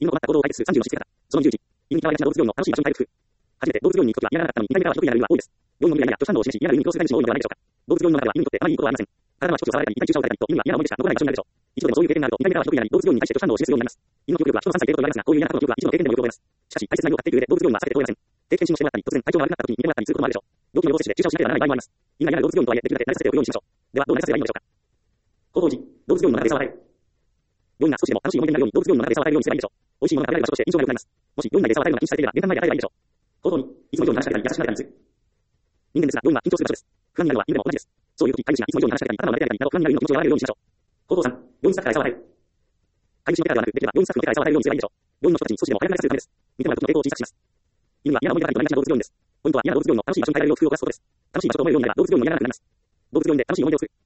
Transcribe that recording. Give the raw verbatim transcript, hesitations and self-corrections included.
犬の困った行動を解決するさんじゅうのしつけ方。そのにじゅういち、犬に嫌われがちな動物病院の楽しい場所に回復。初めて動物病院に行くときは嫌がらなかったのに、にかいめからは特に嫌な理由は多いです。病院の未来や拒否反応を示し、嫌な理由に強制される人も多いのではないでしょうか。動物病院の中では犬にとってあまりいいことはありません。体は触手を触られたり、痛い注射をされたりと、犬には嫌な思い出しか残らない場所になるでしょう。一度でもそういう経験があると、にかいめからは特になり、動物病院に対して拒否反応を示すようになります。犬の記憶力は人のさんさい程度と言われますが、こういう嫌な過去の記憶は一度の経験でもよく覚えます。しかし、大切な犬を飼っていく上で動物病院は避けて通れません。定期検診をしてもらったり、突然体調が悪くなった時に見てもらったりすることもあるでしょう。病気の予防接種で注射をしなければならない場合もあります。犬が嫌な動物病院とはいえ、できるだけ慣れさせておくようにしましょう。では、どう慣れさせればいいのでしょうか。行動いち、動物病院の中で餌を与える。病院が少しでも楽しい思い出になるように、動物病院の中で餌を与えるようにすればいいでしょう。美味しいものが食べられる場所として印象が良くなります。もし病院内で餌を与えるのが禁止されていれば、玄関前で与えればいいでしょう。行動に、いつも以上に話しかけたり、優しくなれたりする。人間ですが、病院は緊張する場所です。不安になるのは犬でも同じです。そういう時、飼い主がいつも以上に話しかけたり、頭を撫でてあげたりなど、不安になる犬の気持ちを和らげるようにしましょう。行動さん、病院スタッフから餌を与える。飼い主の手からではなく、できれば病院スタッフの手から餌を与えるようにすればいいでしょう。病院の人たちに少しでも早く慣れさせるためです。見てもらう時の抵抗を小さくします。犬は嫌な思い出がありとなりがちな動物病院です。ポイントは嫌な動物病院の楽しい場所に変えられるよう工夫を動かすことです。楽しい場所と思えるようになれば動物病院も嫌がらなくなります。動物病院で楽しい思い出を作る。